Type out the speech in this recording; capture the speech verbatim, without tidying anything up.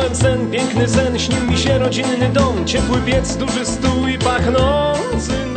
Snowałem sen, piękny sen, śnił mi się rodzinny dom, ciepły piec, duży stół i pachnący